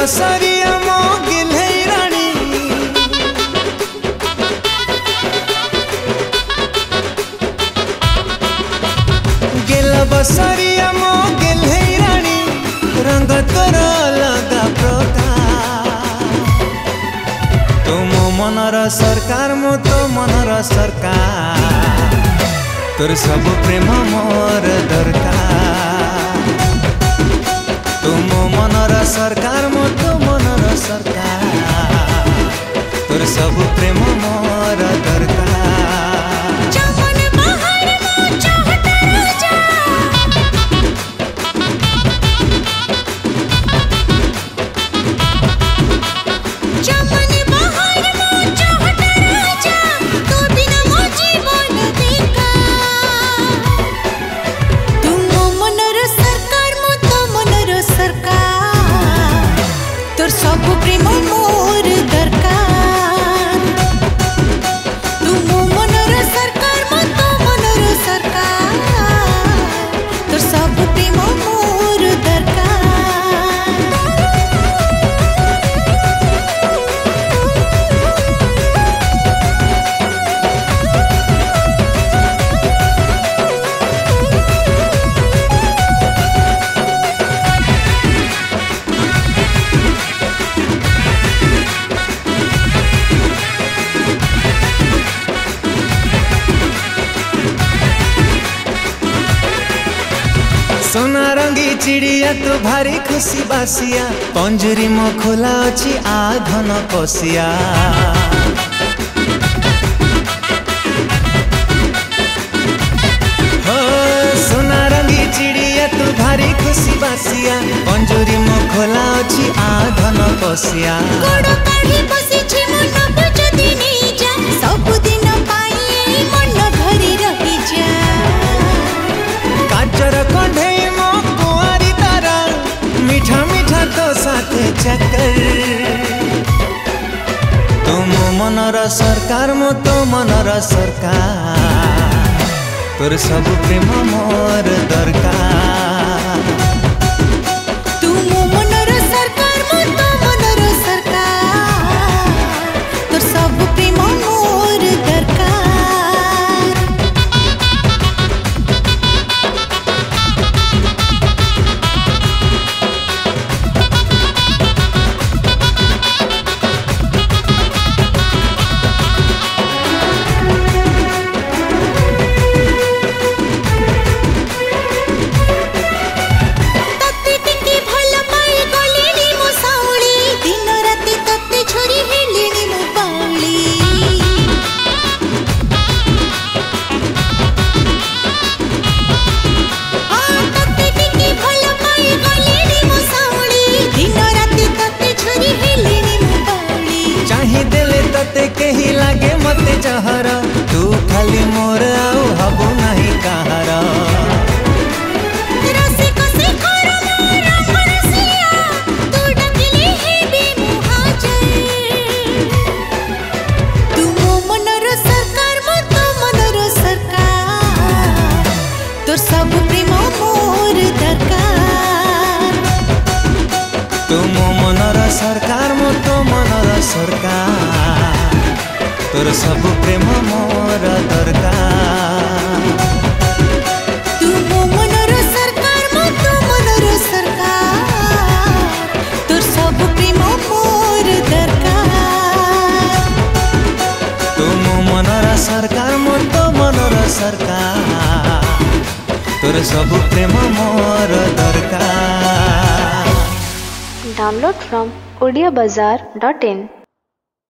बसरिया मो गिल्हे रानी गिल बसरिया मो गिल्हे रानी रंग तोर लगा प्रकार तुम मनर सरकार मो तो मनर सरकार तोर सब प्रेम मोर दरकार तुम मनर सरकार मो तो मनर सरकार तोर सब प्रेम मोर दरकार सब प्रेम मोर दरकार तुम मनर सरकार मत मनर सरकार तोर सब प्रेम मोर सोना रंगी चिड़िया तू भारी खुशी बासिया पंजरी मो खोला अच्छी आधन पसिया हो सोना रंगी चिड़िया तू भारी खुशी बासिया पंजरी मो खोला अच्छी आधन पसिया गोड़ काढ़ी बसिछि मन बुझदी नहीं जा सब दिन पाई मन भरी रही जा काचर कंढे मीठा मीठा तो साथे चक्कर तुम मनर सरकार मो तो मनर सरकार तोर सब प्रेम मोर दरकार तुम मनर सरकार मो तो मनर सरकार तोर सब प्रेम मोर दरकार कहीं लागे मते जहर तू खाली मोर आउ हबो नहीं कहार सब प्रेम मोर दरकार तुम मनर सरकार मो तो मनर सरकार तोर सब प्रेम मोर दरकार तुम मनर सरकार मत मनर सरकार तोर सब प्रेम मोर दरकार तुम मनर सरकार मो तो मनर सरकार तोर सब प्रेम मोर दरकार Download from odiabazaar.in